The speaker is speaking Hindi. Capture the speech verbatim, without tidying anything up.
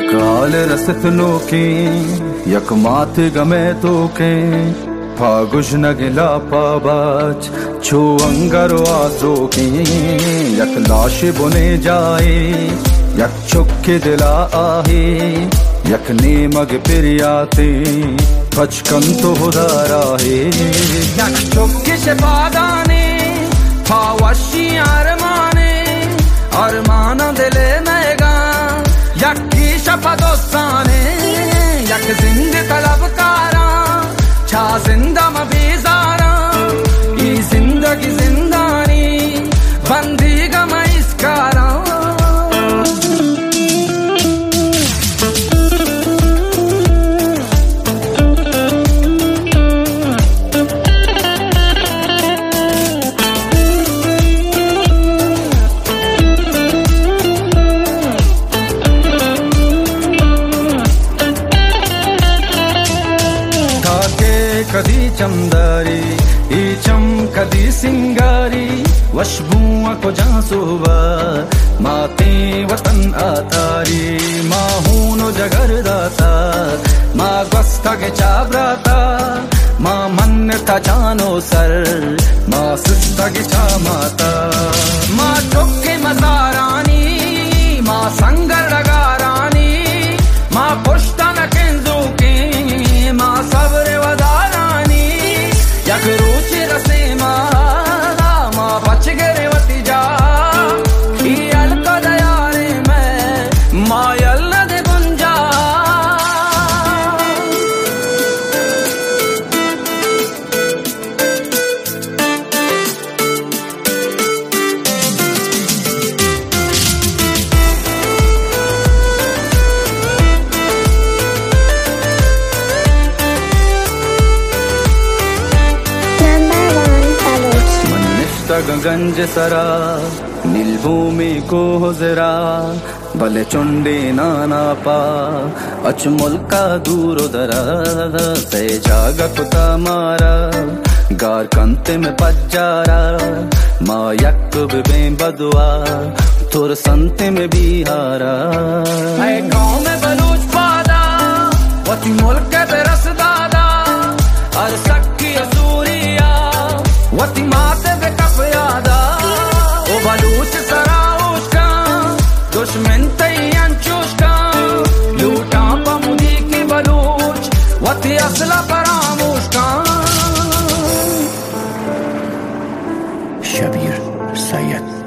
काल रसत लोके यक मात गमे तोके फागुश नगिला पाबाच छो अंगरो आजोके यक लाश बुने जाए यक चुक्के दिला आहे यक नेमग पिरियाते बचकन तो हुदारा है यक चुक्के से बादाने फावशी अरमाने अरमाना दिले मैगा यक की शपदोस्ताने यक जिंद तलबकारा छा जिंदा मबीजारा ये जिंदगी जिंदानी बंदी गम इसकारा कदी चमदारी ई चम कदी सिंगारी वशबुआ को जासुबा माते वतन आतारी माहूनो जगर दाता मा गस्ता के चाबराता मा मन था जानो सर मा सुस्ता के चा माता मा चुक्के मजारानी मा संगर लगारानी मा पुश्ता न केंजू की मा सब्र वदारानी यक रुचि रसे मा मा बच गरे वती जा ई अलका दयारे मैं मायल न दे गुंजा गंज सरा नील भूमि को जरा भले चुंडे नाना पा अच मुल्का दूर दरा से जागा कुता मारा गार कंते में पज्जारा मा यक बे बदुआ तुर संते में बिहारा गाँव में बलूच पादा वती मुल्क पे रस दादा और सक्की असूरिया वती माते पे यादा ओ बलूच सराउशका दुश्मन तैयान चुशका लूटा पमुदी की बलूच वती असला परामुशका शबीर सैयद।